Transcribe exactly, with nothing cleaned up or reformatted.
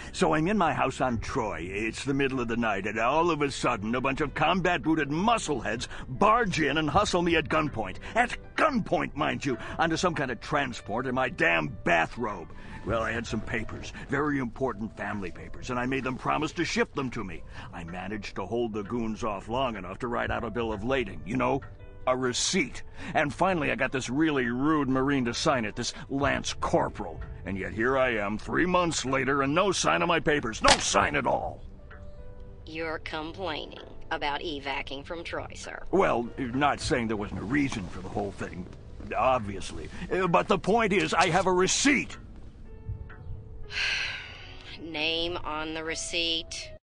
So I'm in my house on Troy. It's the middle of the night, and all of a sudden, a bunch of combat-booted muscleheads barge in and hustle me at gunpoint. At gunpoint, mind you, onto some kind of transport in my damn bathrobe. Well, I had some papers, very important family papers, and I made them promise to ship them to me. I managed to hold the goons off long enough to write out a bill of lading, you know? A receipt. And finally I got this really rude Marine to sign it, this Lance Corporal. And yet here I am, three months later, and no sign of my papers. No sign at all. You're complaining about evacing from Troy, sir. Well, not saying there wasn't a reason for the whole thing, obviously. But the point is, I have a receipt. Name on the receipt?